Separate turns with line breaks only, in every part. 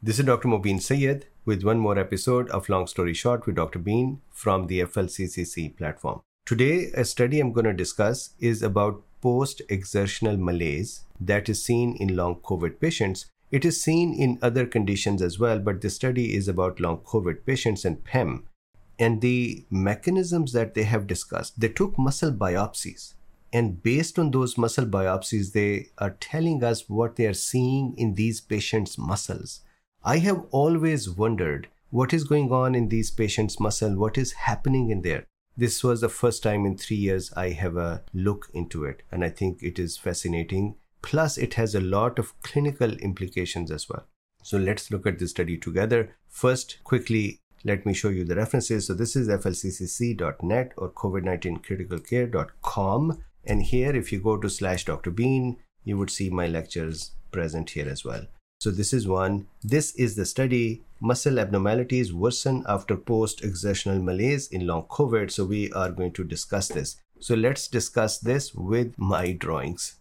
This is Dr. Mobeen Syed with one more episode of Long Story Short with Dr. Bean from the FLCCC platform. Today, a study I'm going to discuss is about post-exertional malaise that is seen in long COVID patients. It is seen in other conditions as well, but the study is about long COVID patients and PEM. And the mechanisms that they have discussed, they took muscle biopsies. And based on those muscle biopsies, they are telling us what they are seeing in these patients' muscles. I have always wondered what is going on in these patients' muscle, what is happening in there. This was the first time in 3 years I have a look into it, and I think it is fascinating. Plus, it has a lot of clinical implications as well. So let's look at this study together. First, quickly, let me show you the references. So this is flccc.net or covid19criticalcare.com. And here, if you go to /Dr. Bean, you would see my lectures present here as well. So this is one. This is the study, muscle abnormalities worsen after post-exertional malaise in long COVID. So we are going to discuss this. So let's discuss this with my drawings.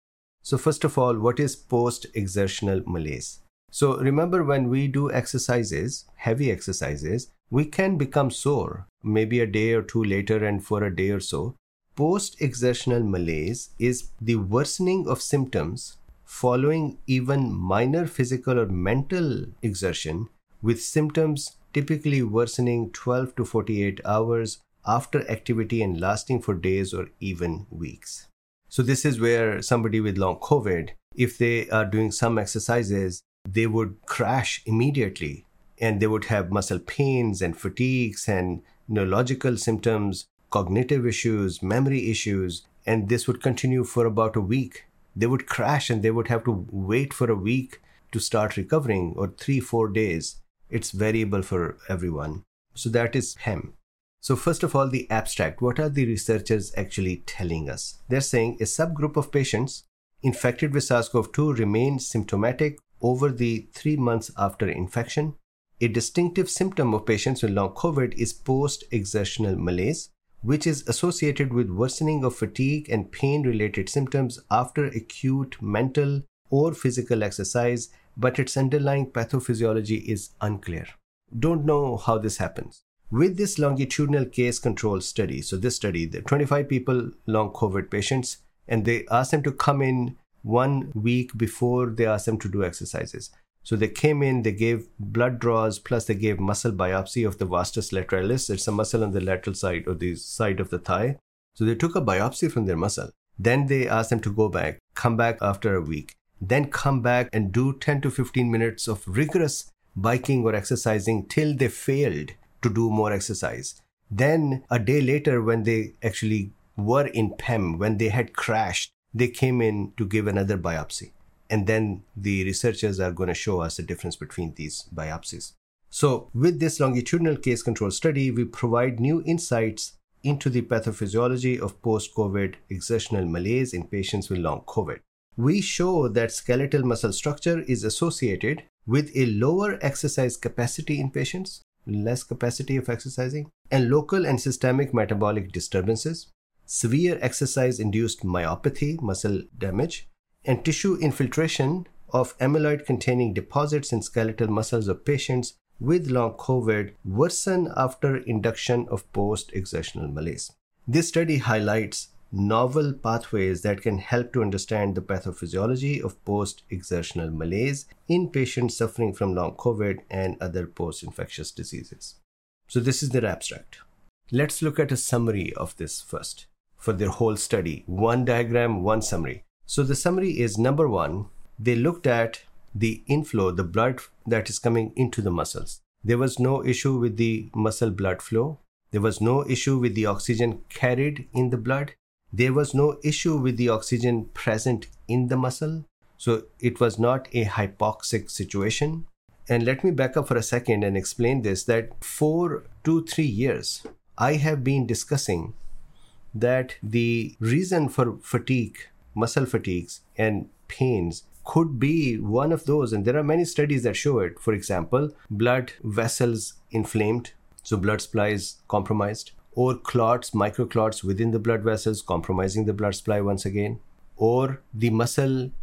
So first of all, what is post-exertional malaise? So remember, when we do exercises, heavy exercises, we can become sore, maybe a day or two later and for a day or so. Post-exertional malaise is the worsening of symptoms following even minor physical or mental exertion, with symptoms typically worsening 12 to 48 hours after activity and lasting for days or even weeks. So this is where somebody with long COVID, if they are doing some exercises, they would crash immediately and they would have muscle pains and fatigues and neurological symptoms, cognitive issues, memory issues, and this would continue for about a week. They would crash and they would have to wait for a week to start recovering, or 3-4 days. It's variable for everyone. So that is PEM. So first of all, the abstract. What are the researchers actually telling us? They're saying a subgroup of patients infected with SARS-CoV-2 remain symptomatic over the 3 months after infection. A distinctive symptom of patients with long COVID is post-exertional malaise, which is associated with worsening of fatigue and pain-related symptoms after acute mental or physical exercise, but its underlying pathophysiology is unclear. Don't know how this happens. With this longitudinal case control study, so this study, the 25 people, long COVID patients, and they asked them to come in 1 week before they asked them to do exercises. So they came in, they gave blood draws, plus they gave muscle biopsy of the vastus lateralis. It's a muscle on the lateral side or the side of the thigh. So they took a biopsy from their muscle. Then they asked them to go back, come back after a week, then come back and do 10 to 15 minutes of rigorous biking or exercising till they failed to do more exercise. Then a day later, when they actually were in PEM, when they had crashed, they came in to give another biopsy. And then the researchers are going to show us the difference between these biopsies. So with this longitudinal case control study, we provide new insights into the pathophysiology of post-COVID exertional malaise in patients with long COVID. We show that skeletal muscle structure is associated with a lower exercise capacity in patients, less capacity of exercising, and local and systemic metabolic disturbances, severe exercise-induced myopathy, muscle damage, and tissue infiltration of amyloid-containing deposits in skeletal muscles of patients with long COVID worsen after induction of post-exertional malaise. This study highlights novel pathways that can help to understand the pathophysiology of post-exertional malaise in patients suffering from long COVID and other post-infectious diseases. So this is their abstract. Let's look at a summary of this first for their whole study. One diagram, one summary. So the summary is, number one, they looked at the inflow, the blood that is coming into the muscles. There was no issue with the muscle blood flow. There was no issue with the oxygen carried in the blood. There was no issue with the oxygen present in the muscle. So it was not a hypoxic situation. And let me back up for a second and explain this, that for 2-3 years, I have been discussing that the reason for fatigue, muscle fatigues and pains could be one of those, and there are many studies that show it. For example, blood vessels inflamed, so blood supply is compromised, or clots, microclots within the blood vessels compromising the blood supply once again, or the muscle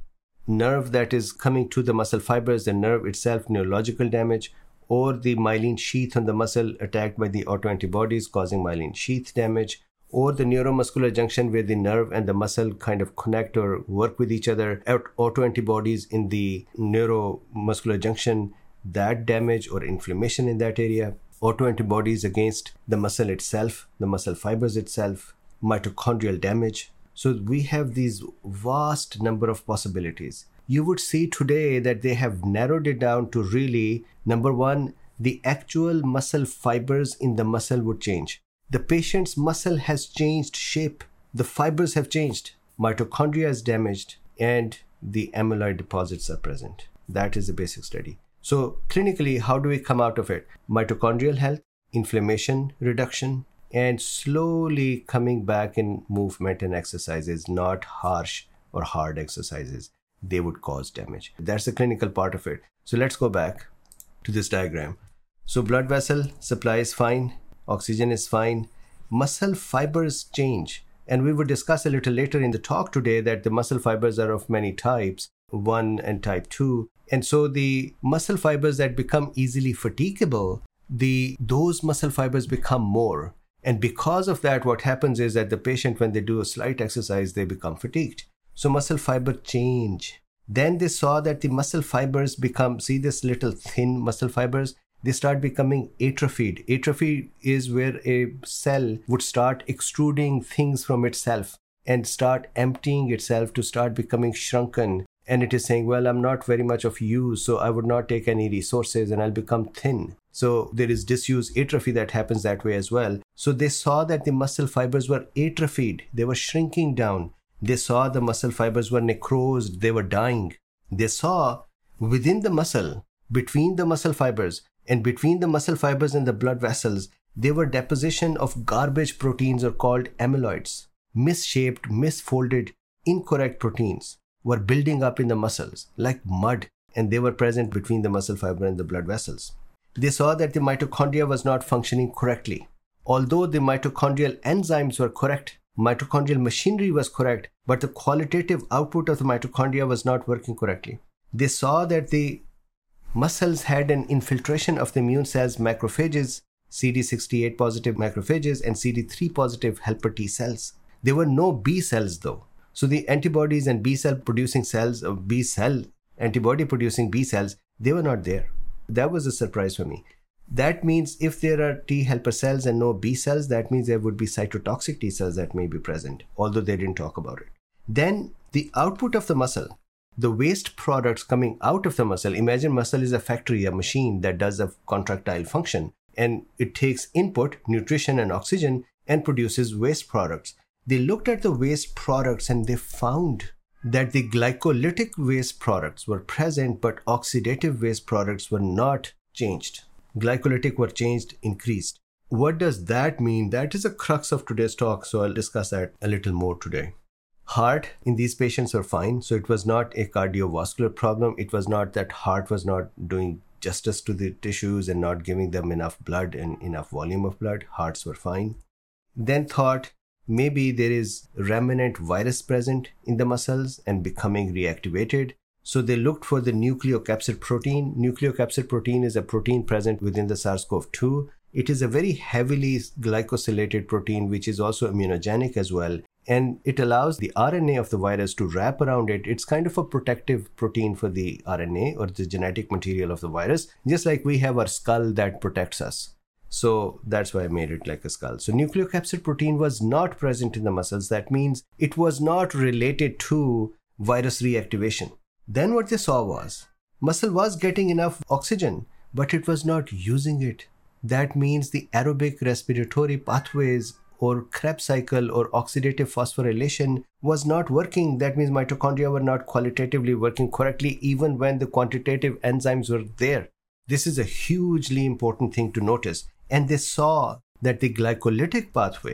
nerve that is coming to the muscle fibers, the nerve itself, neurological damage, or the myelin sheath on the muscle attacked by the autoantibodies causing myelin sheath damage, or the neuromuscular junction where the nerve and the muscle kind of connect or work with each other, autoantibodies in the neuromuscular junction, that damage or inflammation in that area, autoantibodies against the muscle itself, the muscle fibers itself, mitochondrial damage. So we have these vast number of possibilities. You would see today that they have narrowed it down to really, number one, the actual muscle fibers in the muscle would change. The patient's muscle has changed shape. The fibers have changed. Mitochondria is damaged and the amyloid deposits are present. That is the basic study. So clinically, how do we come out of it? Mitochondrial health, inflammation reduction, and slowly coming back in movement and exercises, not harsh or hard exercises. They would cause damage. That's the clinical part of it. So let's go back to this diagram. So blood vessel supply is fine. Oxygen is fine. Muscle fibers change. And we will discuss a little later in the talk today that the muscle fibers are of many types, 1 and type 2. And so the muscle fibers that become easily fatigable, those muscle fibers become more. And because of that, what happens is that the patient, when they do a slight exercise, they become fatigued. So muscle fiber change. Then they saw that the muscle fibers become, see this little thin muscle fibers? They start becoming atrophied. Atrophy is where a cell would start extruding things from itself and start emptying itself to start becoming shrunken. And it is saying, well, I'm not very much of use, so I would not take any resources and I'll become thin. So there is disuse atrophy that happens that way as well. So they saw that the muscle fibers were atrophied. They were shrinking down. They saw the muscle fibers were necrosed. They were dying. They saw within the muscle, between the muscle fibers, and between the muscle fibers and the blood vessels, there were deposition of garbage proteins or called amyloids. Misshaped, misfolded, incorrect proteins were building up in the muscles like mud, and they were present between the muscle fiber and the blood vessels. They saw that the mitochondria was not functioning correctly. Although the mitochondrial enzymes were correct, mitochondrial machinery was correct, but the qualitative output of the mitochondria was not working correctly. They saw that the muscles had an infiltration of the immune cells, macrophages, CD68 positive macrophages and CD3 positive helper T cells. There were no B cells though. So the antibodies and B cell producing cells, or B cell, antibody producing B cells, they were not there. That was a surprise for me. That means if there are T helper cells and no B cells, that means there would be cytotoxic T cells that may be present, although they didn't talk about it. Then the output of the muscle, the waste products coming out of the muscle. Imagine muscle is a factory, a machine that does a contractile function, and it takes input, nutrition and oxygen, and produces waste products. They looked at the waste products and they found that the glycolytic waste products were present, but oxidative waste products were not changed. Glycolytic were changed, increased. What does that mean? That is a crux of today's talk, so I'll discuss that a little more today. Heart in these patients were fine, so it was not a cardiovascular problem. It was not that heart was not doing justice to the tissues and not giving them enough blood and enough volume of blood. Hearts were fine. Then thought maybe there is remnant virus present in the muscles and becoming reactivated. So they looked for the nucleocapsid protein. Nucleocapsid protein is a protein present within the SARS-CoV-2. It is a very heavily glycosylated protein, which is also immunogenic as well. And it allows the RNA of the virus to wrap around it. It's kind of a protective protein for the RNA or the genetic material of the virus, just like we have our skull that protects us. So that's why I made it like a skull. So nucleocapsid protein was not present in the muscles. That means it was not related to virus reactivation. Then what they saw was muscle was getting enough oxygen, but it was not using it. That means the aerobic respiratory pathways or Krebs cycle or oxidative phosphorylation was not working. That means mitochondria were not qualitatively working correctly even when the quantitative enzymes were there. This is a hugely important thing to notice. And they saw that the glycolytic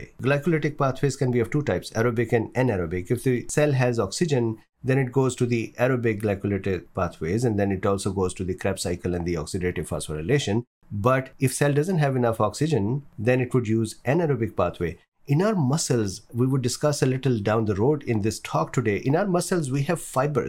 pathways can be of two types, aerobic and anaerobic. If the cell has oxygen, then it goes to the aerobic glycolytic pathways, and then it also goes to the Krebs cycle and the oxidative phosphorylation. But if cell doesn't have enough oxygen, then it would use anaerobic pathway. In our muscles, we would discuss a little down the road in this talk today. In our muscles, we have fibers.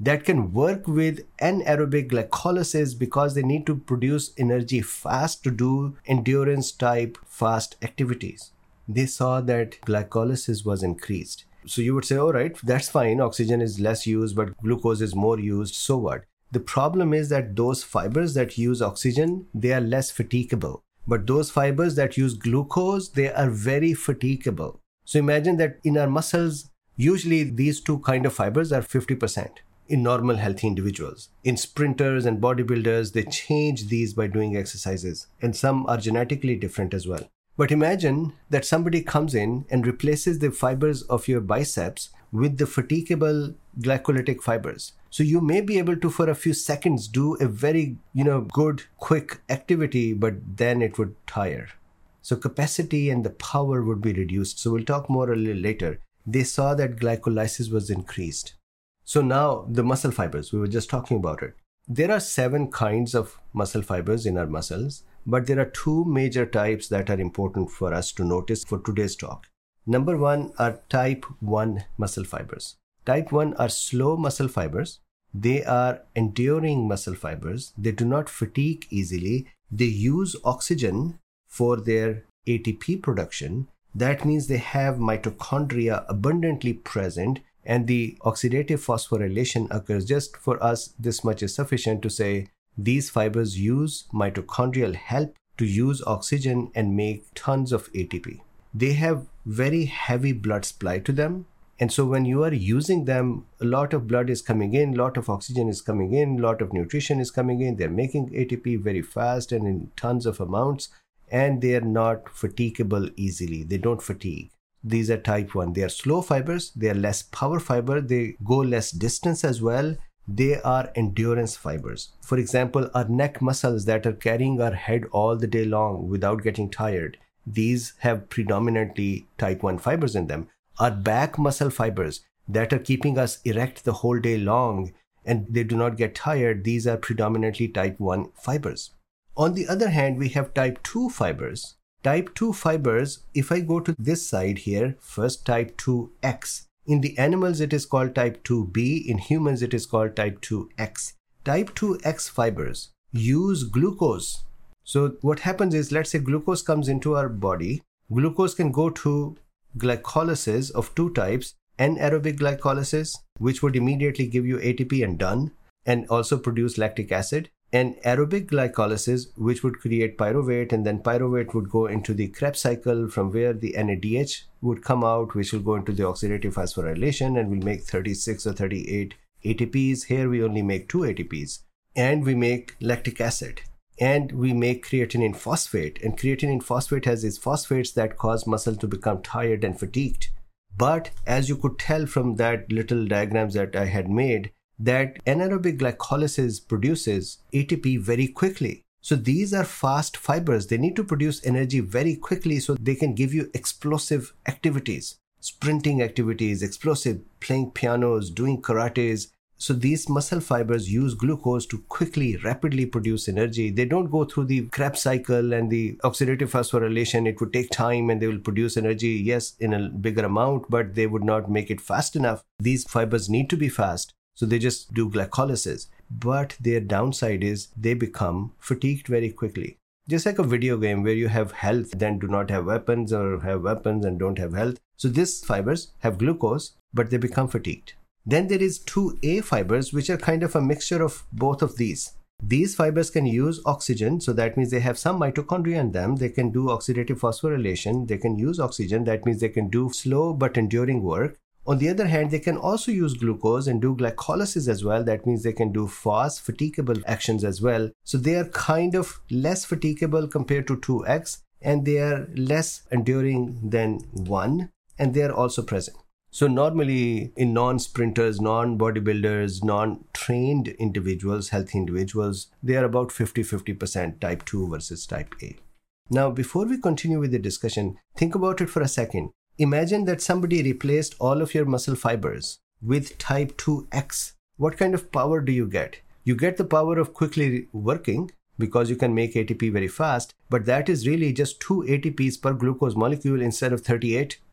that can work with anaerobic glycolysis because they need to produce energy fast to do endurance type fast activities. They saw that glycolysis was increased. So you would say, all right, that's fine. Oxygen is less used, but glucose is more used. So what? The problem is that those fibers that use oxygen, they are less fatigable. But those fibers that use glucose, they are very fatigable. So imagine that in our muscles, usually these two kind of fibers are 50% in normal healthy individuals. In sprinters and bodybuilders, they change these by doing exercises. And some are genetically different as well. But imagine that somebody comes in and replaces the fibers of your biceps with the fatigable glycolytic fibers. So you may be able to, for a few seconds, do a very, good, quick activity, but then it would tire. So capacity and the power would be reduced. So we'll talk more a little later. They saw that glycolysis was increased. So now the muscle fibers, we were just talking about it. There are 7 kinds of muscle fibers in our muscles, but there are 2 major types that are important for us to notice for today's talk. Number 1 are type 1 muscle fibers. Type 1 are slow muscle fibers. They are enduring muscle fibers. They do not fatigue easily. They use oxygen for their ATP production. That means they have mitochondria abundantly present, and the oxidative phosphorylation occurs. Just for us, this much is sufficient to say these fibers use mitochondrial help to use oxygen and make tons of ATP. They have very heavy blood supply to them. And so when you are using them, a lot of blood is coming in, a lot of oxygen is coming in, a lot of nutrition is coming in. They're making ATP very fast and in tons of amounts, and they are not fatigable easily. They don't fatigue. These are type 1. They are slow fibers. They are less power fiber. They go less distance as well. They are endurance fibers. For example, our neck muscles that are carrying our head all the day long without getting tired, these have predominantly type 1 fibers in them. Our back muscle fibers that are keeping us erect the whole day long and they do not get tired, these are predominantly type 1 fibers. On the other hand, we have type 2 fibers. Type 2 fibers, if I go to this side here, first type 2X. In the animals, it is called type 2B. In humans, it is called type 2X. Type 2X fibers use glucose. So what happens is, let's say glucose comes into our body. Glucose can go to glycolysis of 2 types. Anaerobic glycolysis, which would immediately give you ATP and done, and also produce lactic acid. And aerobic glycolysis, which would create pyruvate, and then pyruvate would go into the Krebs cycle from where the NADH would come out, which will go into the oxidative phosphorylation and will make 36 or 38 ATPs. Here we only make 2 ATPs. And we make lactic acid. And we make creatine phosphate. And creatine phosphate has these phosphates that cause muscle to become tired and fatigued. But as you could tell from that little diagrams that I had made, that anaerobic glycolysis produces ATP very quickly. So these are fast fibers. They need to produce energy very quickly so they can give you explosive activities, sprinting activities, explosive, playing pianos, doing karates. So these muscle fibers use glucose to quickly, rapidly produce energy. They don't go through the Krebs cycle and the oxidative phosphorylation. It would take time and they will produce energy, yes, in a bigger amount, but they would not make it fast enough. These fibers need to be fast. So they just do glycolysis. But their downside is they become fatigued very quickly. Just like a video game where you have health, then do not have weapons, or have weapons and don't have health. So these fibers have glucose, but they become fatigued. Then there is 2A fibers, which are kind of a mixture of both of these. These fibers can use oxygen, so that means they have some mitochondria in them. They can do oxidative phosphorylation. They can use oxygen. That means they can do slow but enduring work. On the other hand, they can also use glucose and do glycolysis as well. That means they can do fast, fatigable actions as well. So they are kind of less fatigable compared to 2X, and they are less enduring than 1, and they are also present. So normally in non-sprinters, non-bodybuilders, non-trained individuals, healthy individuals, they are about 50% type 2 versus type A. Now, before we continue with the discussion, think about it for a second. Imagine that somebody replaced all of your muscle fibers with type 2X. What kind of power do you get? You get the power of quickly working because you can make ATP very fast, but that is really just 2 ATPs per glucose molecule instead of 38.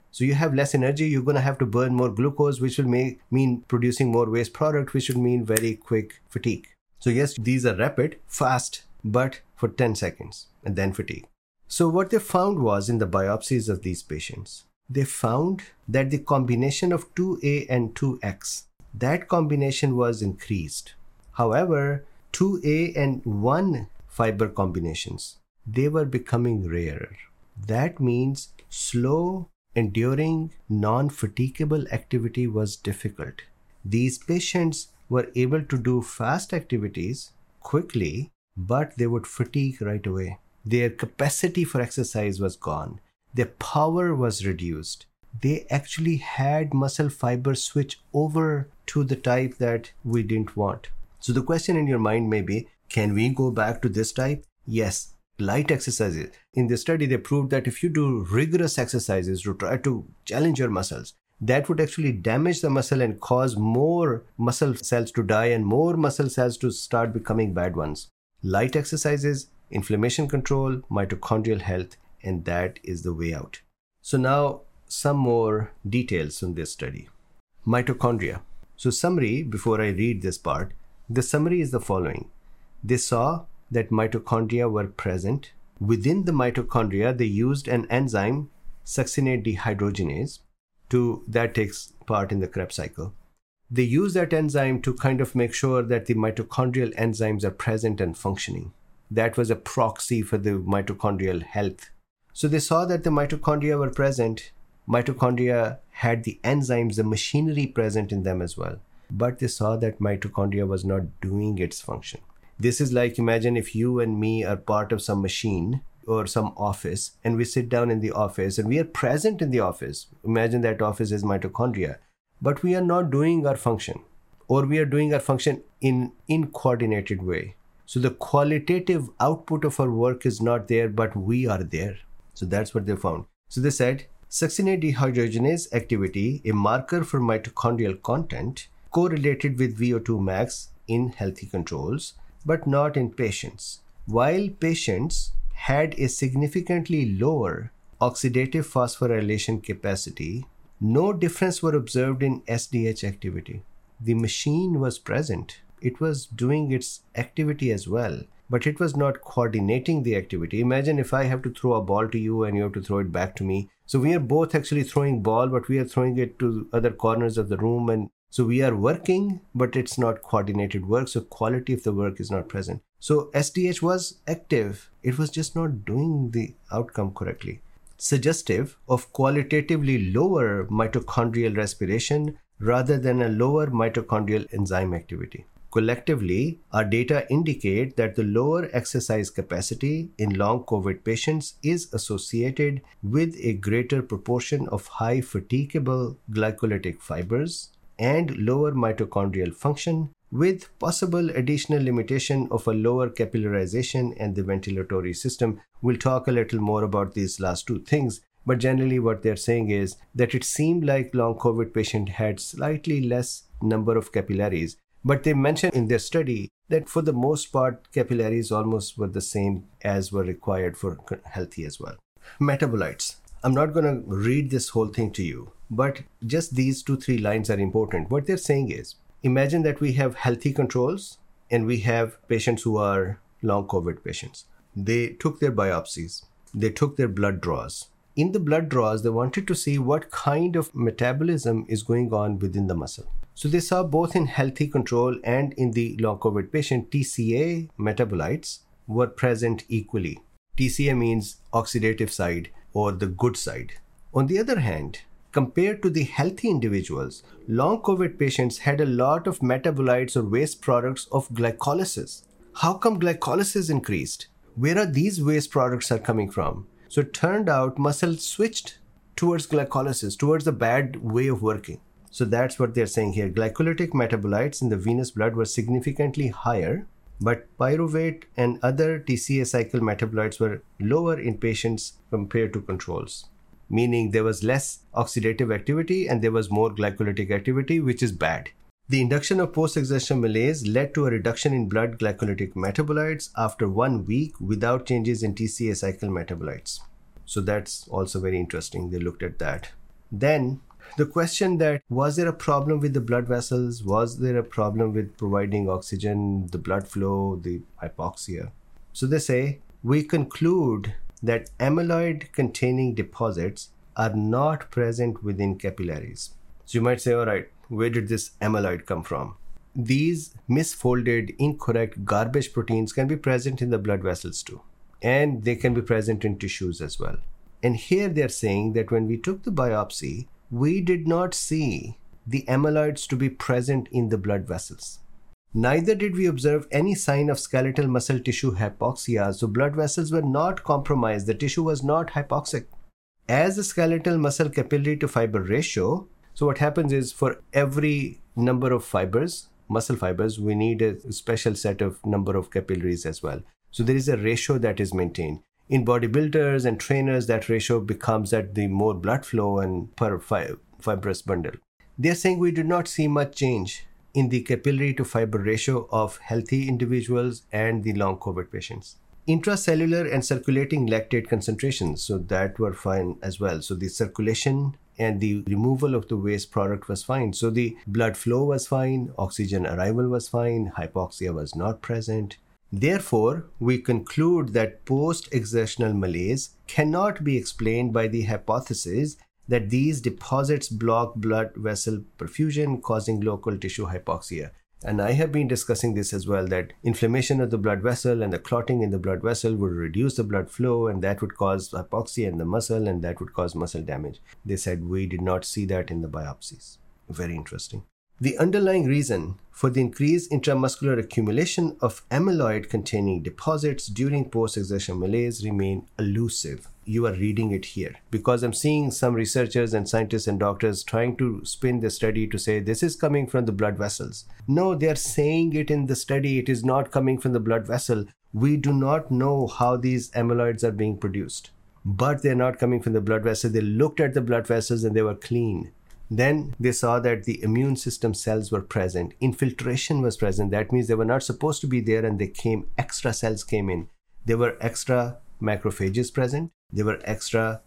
So you have less energy, you're going to have to burn more glucose, which will mean producing more waste product, which will mean very quick fatigue. So yes, these are rapid, fast, but for 10 seconds and then fatigue. So what they found was in the biopsies of these patients, they found that the combination of 2A and 2X, that combination was increased. However, 2A and 1 fiber combinations, they were becoming rarer. That means slow, enduring, non-fatigable activity was difficult. These patients were able to do fast activities quickly, but they would fatigue right away. Their capacity for exercise was gone. Their power was reduced. They actually had muscle fibers switch over to the type that we didn't want. So the question in your mind may be, can we go back to this type? Yes. Light exercises. In this study, they proved that if you do rigorous exercises to try to challenge your muscles, that would actually damage the muscle and cause more muscle cells to die and more muscle cells to start becoming bad ones. Light exercises, inflammation control, mitochondrial health, and that is the way out. So now some more details on this study. Mitochondria. So summary, before I read this part, the summary is the following. They saw that mitochondria were present. Within the mitochondria, they used an enzyme, succinate dehydrogenase, that takes part in the Krebs cycle. They use that enzyme to kind of make sure that the mitochondrial enzymes are present and functioning. That was a proxy for the mitochondrial health. So they saw that the mitochondria were present. Mitochondria had the enzymes, the machinery present in them as well. But they saw that mitochondria was not doing its function. This is like, imagine if you and me are part of some machine or some office, and we sit down in the office and we are present in the office. Imagine that office is mitochondria, but we are not doing our function, or we are doing our function in coordinated way. So the qualitative output of our work is not there, but we are there. So that's what they found. So they said, succinate dehydrogenase activity, a marker for mitochondrial content, correlated with VO2 max in healthy controls, but not in patients. While patients had a significantly lower oxidative phosphorylation capacity, no difference were observed in SDH activity. The machine was present. It was doing its activity as well, but it was not coordinating the activity. Imagine if I have to throw a ball to you and you have to throw it back to me. So we are both actually throwing ball, but we are throwing it to other corners of the room, and so we are working, but it's not coordinated work. So quality of the work is not present. So SDH was active. It was just not doing the outcome correctly. Suggestive of qualitatively lower mitochondrial respiration rather than a lower mitochondrial enzyme activity. Collectively, our data indicate that the lower exercise capacity in long COVID patients is associated with a greater proportion of high fatigable glycolytic fibers and lower mitochondrial function, with possible additional limitation of a lower capillarization and the ventilatory system. We'll talk a little more about these last two things, but generally what they're saying is that it seemed like long COVID patient had slightly less number of capillaries, but they mentioned in their study that for the most part, capillaries almost were the same as were required for healthy as well. Metabolites. I'm not going to read this whole thing to you, but just these 2-3 lines are important. What they're saying is, imagine that we have healthy controls and we have patients who are long COVID patients. They took their biopsies. They took their blood draws. In the blood draws, they wanted to see what kind of metabolism is going on within the muscle. So they saw both in healthy control and in the long COVID patient, TCA metabolites were present equally. TCA means oxidative side or the good side. On the other hand, compared to the healthy individuals, long COVID patients had a lot of metabolites or waste products of glycolysis. How come glycolysis increased? Where are these waste products are coming from? So it turned out muscle switched towards glycolysis, towards the bad way of working. So that's what they're saying here. Glycolytic metabolites in the venous blood were significantly higher, but pyruvate and other TCA cycle metabolites were lower in patients compared to controls, meaning there was less oxidative activity and there was more glycolytic activity, which is bad. The induction of post-exertional malaise led to a reduction in blood glycolytic metabolites after 1 week without changes in TCA cycle metabolites. So that's also very interesting. They looked at that. Then the question that was there a problem with the blood vessels? Was there a problem with providing oxygen, the blood flow, the hypoxia? So they say, we conclude that amyloid containing deposits are not present within capillaries. So you might say, all right, where did this amyloid come from? These misfolded, incorrect garbage proteins can be present in the blood vessels too. And they can be present in tissues as well. And here they're saying that when we took the biopsy, we did not see the amyloids to be present in the blood vessels. Neither did we observe any sign of skeletal muscle tissue hypoxia, so blood vessels were not compromised, the tissue was not hypoxic. As the skeletal muscle capillary to fiber ratio, so what happens is for every number of fibers, muscle fibers, we need a special set of number of capillaries as well. So there is a ratio that is maintained. In bodybuilders and trainers, that ratio becomes that the more blood flow and per fibrous bundle. They're saying we did not see much change in the capillary to fiber ratio of healthy individuals and the long COVID patients. Intracellular and circulating lactate concentrations, so that were fine as well. So the circulation and the removal of the waste product was fine. So the blood flow was fine, oxygen arrival was fine, hypoxia was not present. Therefore, we conclude that post-exertional malaise cannot be explained by the hypothesis that these deposits block blood vessel perfusion, causing local tissue hypoxia. And I have been discussing this as well, that inflammation of the blood vessel and the clotting in the blood vessel would reduce the blood flow, and that would cause hypoxia in the muscle, and that would cause muscle damage. They said we did not see that in the biopsies. Very interesting. The underlying reason for the increased intramuscular accumulation of amyloid-containing deposits during post-exertional malaise remain elusive. You are reading it here because I'm seeing some researchers and scientists and doctors trying to spin the study to say this is coming from the blood vessels. No, they are saying it in the study. It is not coming from the blood vessel. We do not know how these amyloids are being produced, but they're not coming from the blood vessel. They looked at the blood vessels and they were clean. Then they saw that the immune system cells were present. Infiltration was present. That means they were not supposed to be there and extra cells came in. There were extra macrophages present. There were extra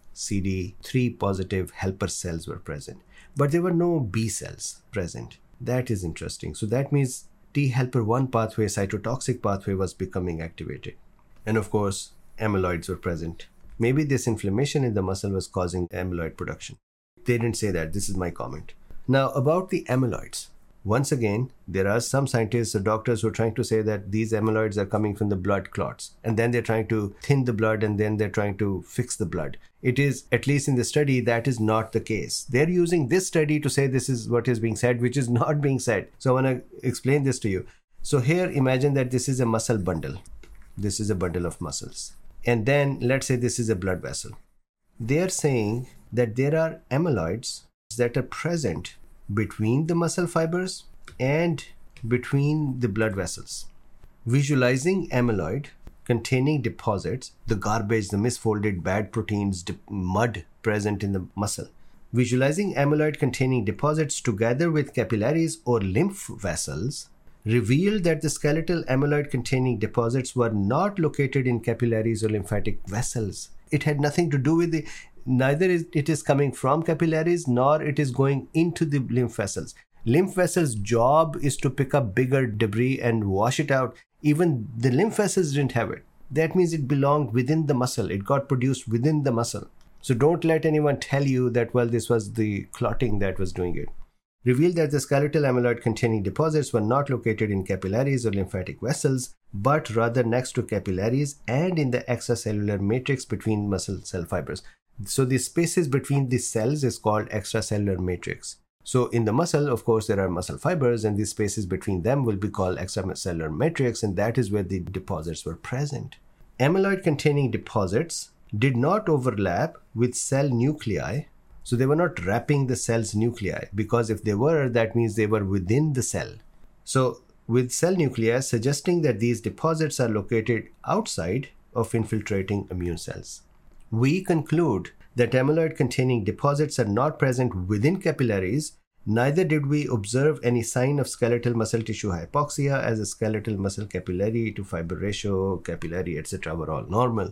CD3 positive helper cells were present. But there were no B cells present. That is interesting. So that means T helper 1 pathway, cytotoxic pathway was becoming activated. And of course, amyloids were present. Maybe this inflammation in the muscle was causing amyloid production. They didn't say that. This is my comment. Now, about the amyloids. Once again, there are some scientists or doctors who are trying to say that these amyloids are coming from the blood clots. And then they're trying to thin the blood and then they're trying to fix the blood. It is, at least in the study, that is not the case. They're using this study to say this is what is being said, which is not being said. So I want to explain this to you. So here, imagine that this is a muscle bundle. This is a bundle of muscles. And then let's say this is a blood vessel. They're saying that there are amyloids that are present between the muscle fibers and between the blood vessels. Visualizing amyloid containing deposits, the garbage, the misfolded bad proteins, mud present in the muscle. Visualizing amyloid containing deposits together with capillaries or lymph vessels revealed that the skeletal amyloid containing deposits were not located in capillaries or lymphatic vessels. It had nothing to do with neither it is coming from capillaries nor it is going into the lymph vessels. Lymph vessels' job is to pick up bigger debris and wash it out. Even the lymph vessels didn't have it. That means it belonged within the muscle. It got produced within the muscle. So don't let anyone tell you that, well, this was the clotting that was doing it. Revealed that the skeletal amyloid containing deposits were not located in capillaries or lymphatic vessels, but rather next to capillaries and in the extracellular matrix between muscle cell fibers. So the spaces between the cells is called extracellular matrix. So in the muscle, of course, there are muscle fibers, and these spaces between them will be called extracellular matrix, and that is where the deposits were present. Amyloid containing deposits did not overlap with cell nuclei. So they were not wrapping the cell's nuclei, because if they were, that means they were within the cell. So with cell nuclei suggesting that these deposits are located outside of infiltrating immune cells. We conclude that amyloid containing deposits are not present within capillaries, neither did we observe any sign of skeletal muscle tissue hypoxia, as a skeletal muscle capillary to fiber ratio, capillary, etc. were all normal.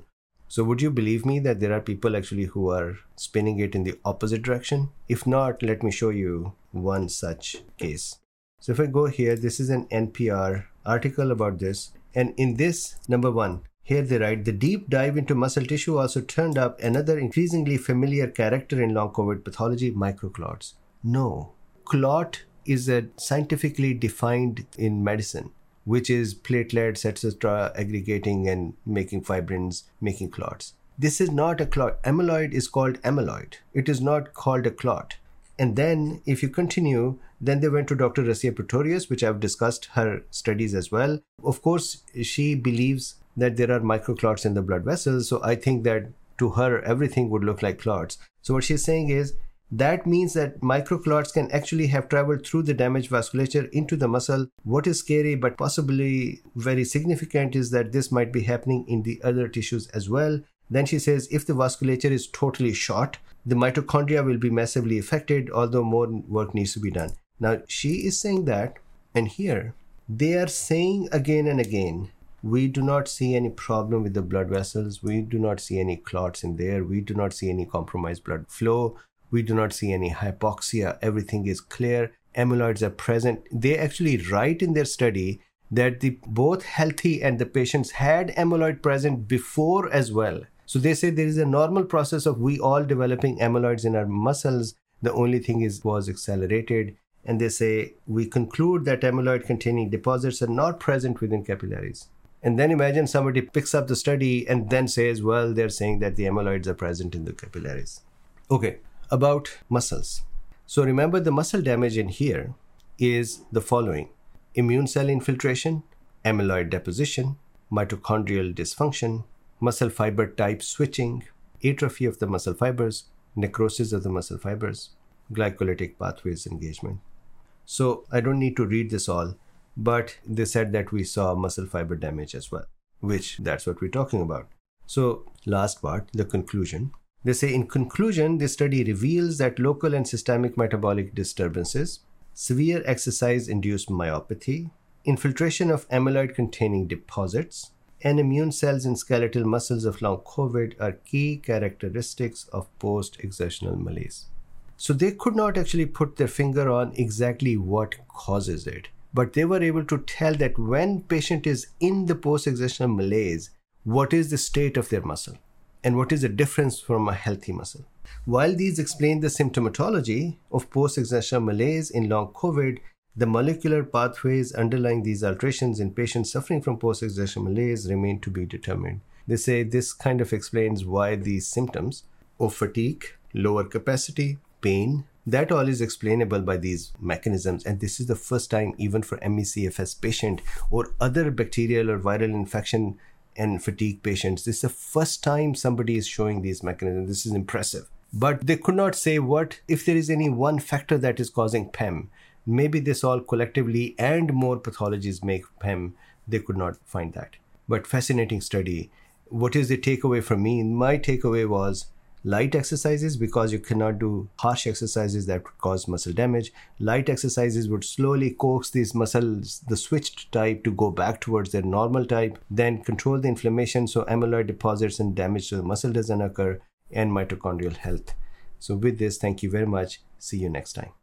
So would you believe me that there are people actually who are spinning it in the opposite direction? If not, let me show you one such case. So if I go here, this is an NPR article about this. And in this, number one, here they write, the deep dive into muscle tissue also turned up another increasingly familiar character in long COVID pathology, microclots. No, clot is a scientifically defined in medicine, which is platelets, etc., aggregating and making fibrins, making clots. This is not a clot. Amyloid is called amyloid. It is not called a clot. And then if you continue, then they went to Dr. Racia Pretorius, which I've discussed her studies as well. Of course, she believes that there are microclots in the blood vessels. So I think that to her, everything would look like clots. So what she's saying is, that means that microclots can actually have traveled through the damaged vasculature into the muscle. What is scary but possibly very significant is that this might be happening in the other tissues as well. Then she says if the vasculature is totally short, the mitochondria will be massively affected, although more work needs to be done. Now she is saying that, and here they are saying again and again, we do not see any problem with the blood vessels. We do not see any clots in there. We do not see any compromised blood flow. We do not see any hypoxia. Everything is clear. Amyloids are present. They actually write in their study that both healthy and the patients had amyloid present before as well. So they say there is a normal process of we all developing amyloids in our muscles. The only thing was accelerated. And they say we conclude that amyloid containing deposits are not present within capillaries. And then imagine somebody picks up the study and then says, well, they're saying that the amyloids are present in the capillaries. Okay. About muscles. So remember the muscle damage in here is the following: immune cell infiltration, amyloid deposition, mitochondrial dysfunction, muscle fiber type switching, atrophy of the muscle fibers, necrosis of the muscle fibers, glycolytic pathways engagement. So I don't need to read this all, but they said that we saw muscle fiber damage as well, which that's what we're talking about. So last part, the conclusion. They say, in conclusion, this study reveals that local and systemic metabolic disturbances, severe exercise-induced myopathy, infiltration of amyloid-containing deposits, and immune cells in skeletal muscles of long COVID are key characteristics of post-exertional malaise. So they could not actually put their finger on exactly what causes it, but they were able to tell that when patient is in the post-exertional malaise, what is the state of their muscle? And what is the difference from a healthy muscle? While these explain the symptomatology of post-exertional malaise in long COVID, the molecular pathways underlying these alterations in patients suffering from post-exertional malaise remain to be determined. They say this kind of explains why these symptoms of fatigue, lower capacity, pain, that all is explainable by these mechanisms. And this is the first time even for ME/CFS patient or other bacterial or viral infection and fatigue patients, this is the first time somebody is showing these mechanisms. This is impressive. But they could not say what if there is any one factor that is causing PEM. Maybe this all collectively and more pathologies make PEM. They could not find that. But fascinating study. What is the takeaway from me? My takeaway was light exercises, because you cannot do harsh exercises that would cause muscle damage. Light exercises would slowly coax these muscles, the switched type, to go back towards their normal type, then control the inflammation so amyloid deposits and damage to the muscle doesn't occur, and mitochondrial health. So with this, thank you very much. See you next time.